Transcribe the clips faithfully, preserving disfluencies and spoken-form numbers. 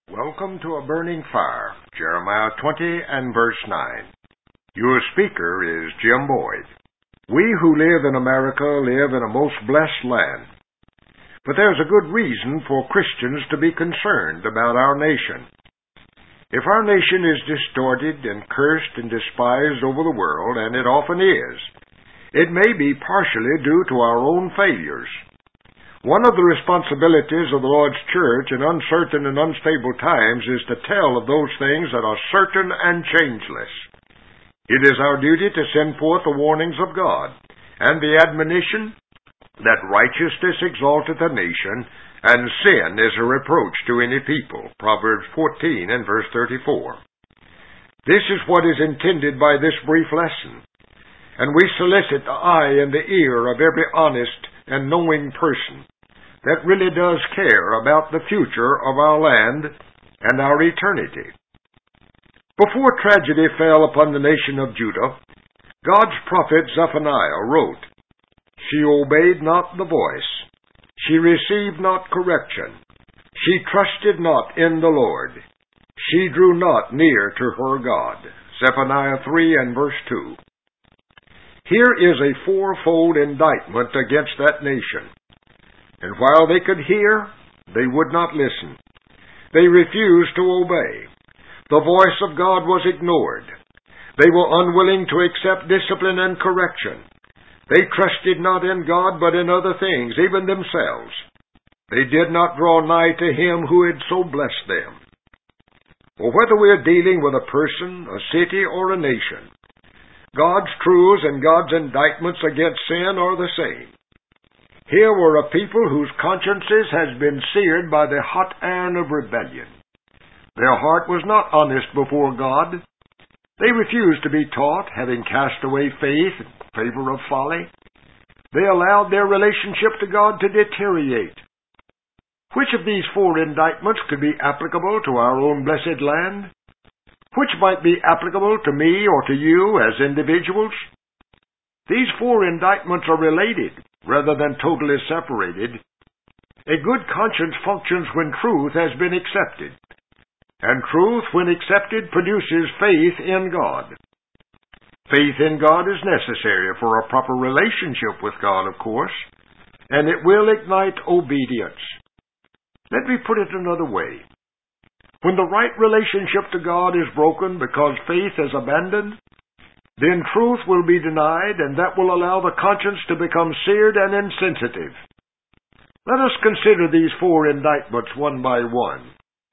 Welcome to a burning fire, Jeremiah twenty and verse nine. Your speaker is Jim Boyd. We who live in America live in a most blessed land. But there's a good reason for Christians to be concerned about our nation. If our nation is distorted and cursed and despised over the world, and it often is, it may be partially due to our own failures. One of the responsibilities of the Lord's church in uncertain and unstable times is to tell of those things that are certain and changeless. It is our duty to send forth the warnings of God and the admonition that righteousness exalteth a nation, and sin is a reproach to any people. Proverbs fourteen and verse thirty-four. This is what is intended by this brief lesson, and we solicit the eye and the ear of every honest and knowing person that really does care about the future of our land and our eternity. Before tragedy fell upon the nation of Judah, God's prophet Zephaniah wrote, "She obeyed not the voice, she received not correction, she trusted not in the Lord, she drew not near to her God." Zephaniah three and verse two. Here is a fourfold indictment against that nation. And while they could hear, they would not listen. They refused to obey. The voice of God was ignored. They were unwilling to accept discipline and correction. They trusted not in God, but in other things, even themselves. They did not draw nigh to Him who had so blessed them. Well, whether we are dealing with a person, a city, or a nation, God's truths and God's indictments against sin are the same. Here were a people whose consciences had been seared by the hot iron of rebellion. Their heart was not honest before God. They refused to be taught, having cast away faith in favor of folly. They allowed their relationship to God to deteriorate. Which of these four indictments could be applicable to our own blessed land? Which might be applicable to me or to you as individuals? These four indictments are related, rather than totally separated. A good conscience functions when truth has been accepted, and truth, when accepted, produces faith in God. Faith in God is necessary for a proper relationship with God, of course, and it will ignite obedience. Let me put it another way. When the right relationship to God is broken because faith is abandoned, then truth will be denied, and that will allow the conscience to become seared and insensitive. Let us consider these four indictments one by one.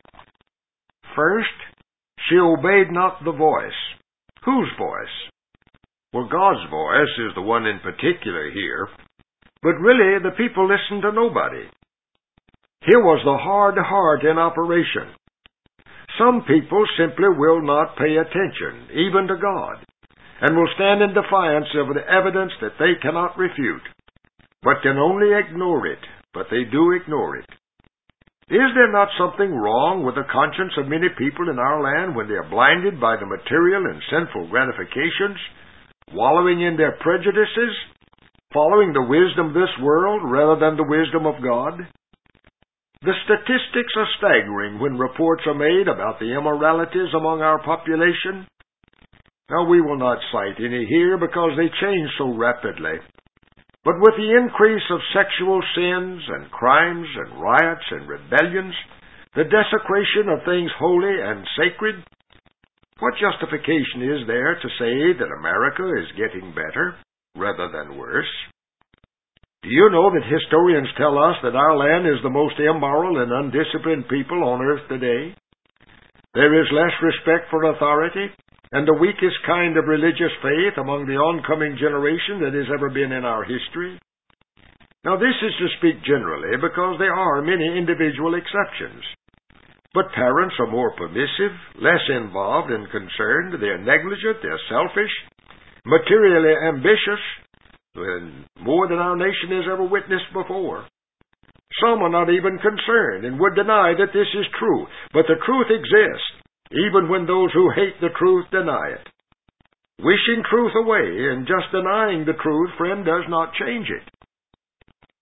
First, she obeyed not the voice. Whose voice? Well, God's voice is the one in particular here, but really the people listened to nobody. Here was the hard heart in operation. Some people simply will not pay attention, even to God, and will stand in defiance of the evidence that they cannot refute, but can only ignore it, but they do ignore it. Is there not something wrong with the conscience of many people in our land when they are blinded by the material and sinful gratifications, wallowing in their prejudices, following the wisdom of this world rather than the wisdom of God? The statistics are staggering when reports are made about the immoralities among our population. Now, we will not cite any here because they change so rapidly. But with the increase of sexual sins and crimes and riots and rebellions, the desecration of things holy and sacred, what justification is there to say that America is getting better rather than worse? Do you know that historians tell us that our land is the most immoral and undisciplined people on earth today? There is less respect for authority and the weakest kind of religious faith among the oncoming generation that has ever been in our history. Now, this is to speak generally because there are many individual exceptions. But parents are more permissive, less involved and concerned, they're negligent, they're selfish, materially ambitious, and more than our nation has ever witnessed before. Some are not even concerned and would deny that this is true, but the truth exists, even when those who hate the truth deny it. Wishing truth away and just denying the truth, friend, does not change it.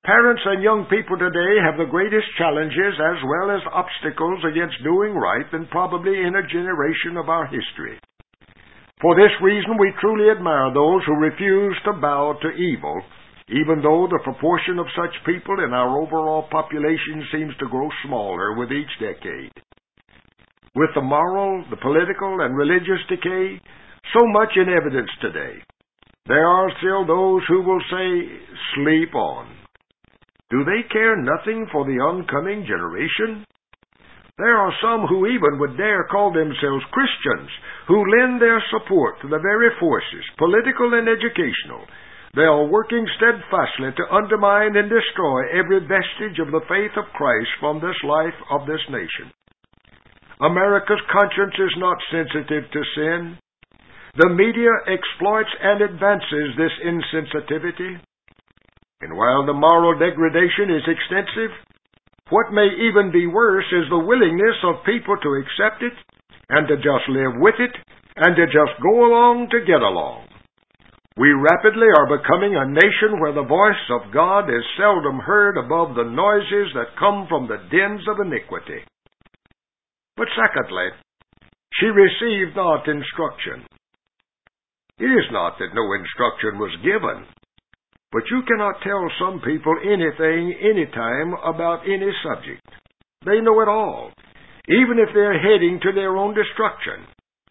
Parents and young people today have the greatest challenges as well as obstacles against doing right than probably in a generation of our history. For this reason, we truly admire those who refuse to bow to evil, even though the proportion of such people in our overall population seems to grow smaller with each decade. With the moral, the political, and religious decay so much in evidence today, there are still those who will say, "Sleep on." Do they care nothing for the oncoming generation? There are some who even would dare call themselves Christians, who lend their support to the very forces, political and educational. They are working steadfastly to undermine and destroy every vestige of the faith of Christ from this life of this nation. America's conscience is not sensitive to sin. The media exploits and advances this insensitivity. And while the moral degradation is extensive, what may even be worse is the willingness of people to accept it and to just live with it and to just go along to get along. We rapidly are becoming a nation where the voice of God is seldom heard above the noises that come from the dens of iniquity. But secondly, she received not instruction. It is not that no instruction was given, but you cannot tell some people anything, anytime, about any subject. They know it all, even if they're heading to their own destruction.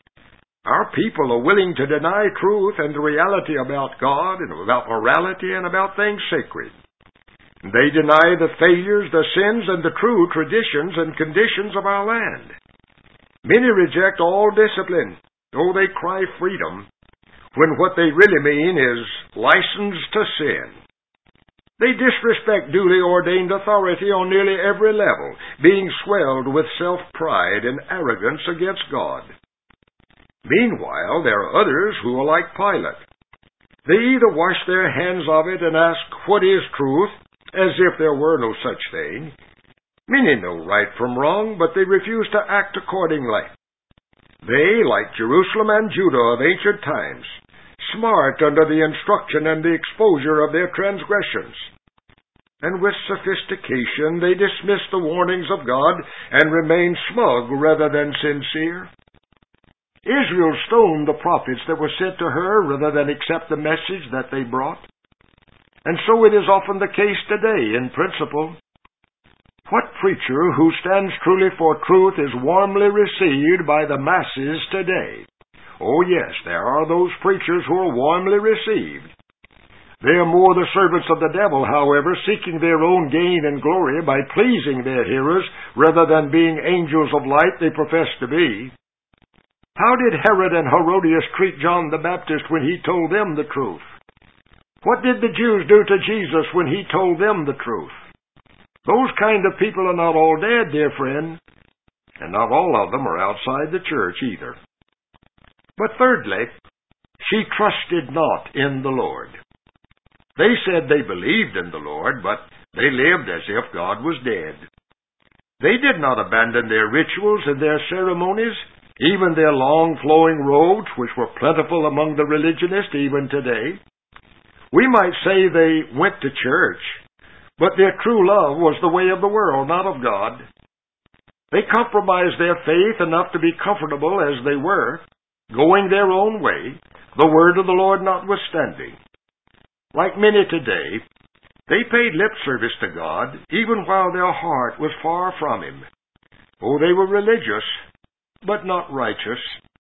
Our people are willing to deny truth and the reality about God and about morality and about things sacred. They deny the failures, the sins, and the true traditions and conditions of our land. Many reject all discipline, though they cry freedom, when what they really mean is license to sin. They disrespect duly ordained authority on nearly every level, being swelled with self-pride and arrogance against God. Meanwhile, there are others who are like Pilate. They either wash their hands of it and ask, "What is truth?" as if there were no such thing. Many know right from wrong, but they refuse to act accordingly. They, like Jerusalem and Judah of ancient times, smart under the instruction and the exposure of their transgressions. And with sophistication they dismiss the warnings of God and remain smug rather than sincere. Israel stoned the prophets that were sent to her rather than accept the message that they brought. And so it is often the case today in principle. What preacher who stands truly for truth is warmly received by the masses today? Oh yes, there are those preachers who are warmly received. They are more the servants of the devil, however, seeking their own gain and glory by pleasing their hearers rather than being angels of light they profess to be. How did Herod and Herodias treat John the Baptist when he told them the truth? What did the Jews do to Jesus when he told them the truth? Those kind of people are not all dead, dear friend, and not all of them are outside the church either. But thirdly, she trusted not in the Lord. They said they believed in the Lord, but they lived as if God was dead. They did not abandon their rituals and their ceremonies, even their long flowing robes, which were plentiful among the religionists even today. We might say they went to church, but their true love was the way of the world, not of God. They compromised their faith enough to be comfortable as they were, going their own way, the word of the Lord notwithstanding. Like many today, they paid lip service to God, even while their heart was far from Him. Oh, they were religious, but not righteous.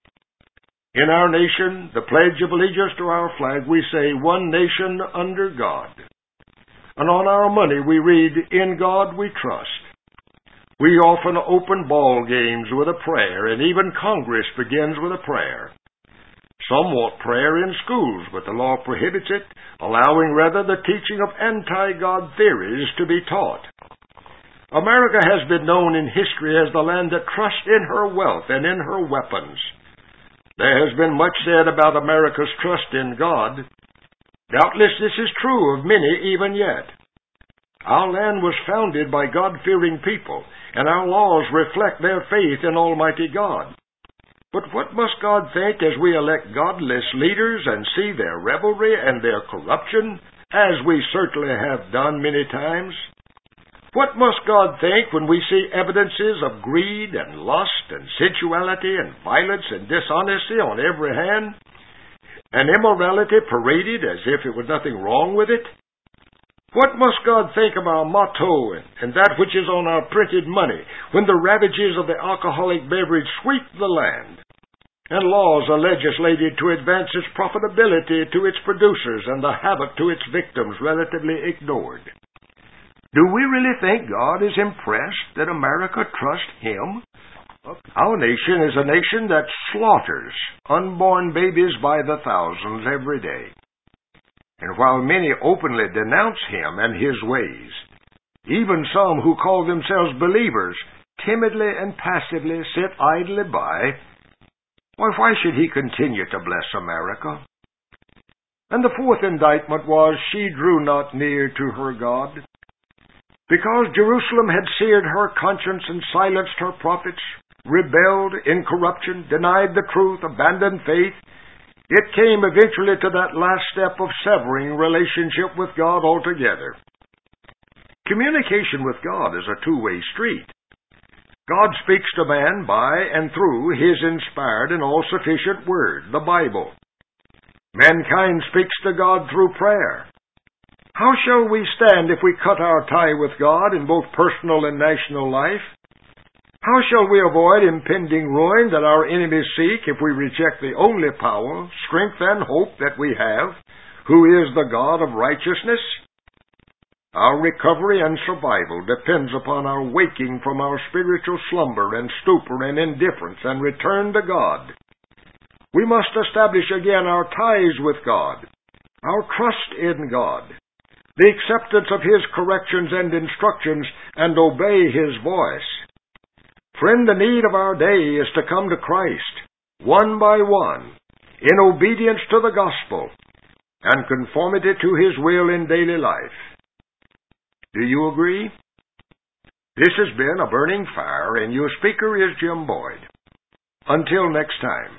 In our nation, the Pledge of Allegiance to our flag, we say, "One nation under God." And on our money we read, "In God we trust." We often open ball games with a prayer, and even Congress begins with a prayer. Some want prayer in schools, but the law prohibits it, allowing rather the teaching of anti-God theories to be taught. America has been known in history as the land that trusts in her wealth and in her weapons. There has been much said about America's trust in God. Doubtless this is true of many even yet. Our land was founded by God-fearing people, and our laws reflect their faith in Almighty God. But what must God think as we elect godless leaders and see their revelry and their corruption as we certainly have done many times. What must God think when we see evidences of greed and lust and sensuality and violence and dishonesty on every hand, and immorality paraded as if it was nothing wrong with it? What must God think of our motto and, and that which is on our printed money when the ravages of the alcoholic beverage sweep the land, and laws are legislated to advance its profitability to its producers and the havoc to its victims relatively ignored? Do we really think God is impressed that America trusts Him? Our nation is a nation that slaughters unborn babies by the thousands every day. And while many openly denounce Him and His ways, even some who call themselves believers timidly and passively sit idly by, why, why should He continue to bless America? And the fourth indictment was, she drew not near to her God. Because Jerusalem had seared her conscience and silenced her prophets, rebelled in corruption, denied the truth, abandoned faith, it came eventually to that last step of severing relationship with God altogether. Communication with God is a two-way street. God speaks to man by and through His inspired and all-sufficient Word, the Bible. Mankind speaks to God through prayer. How shall we stand if we cut our tie with God in both personal and national life? How shall we avoid impending ruin that our enemies seek if we reject the only power, strength, and hope that we have, who is the God of righteousness? Our recovery and survival depends upon our waking from our spiritual slumber and stupor and indifference and return to God. We must establish again our ties with God, our trust in God, the acceptance of His corrections and instructions, and obey His voice. Friend, the need of our day is to come to Christ, one by one, in obedience to the gospel, and conformity to His will in daily life. Do you agree? This has been A Burning Fire, and your speaker is Jim Boyd. Until next time.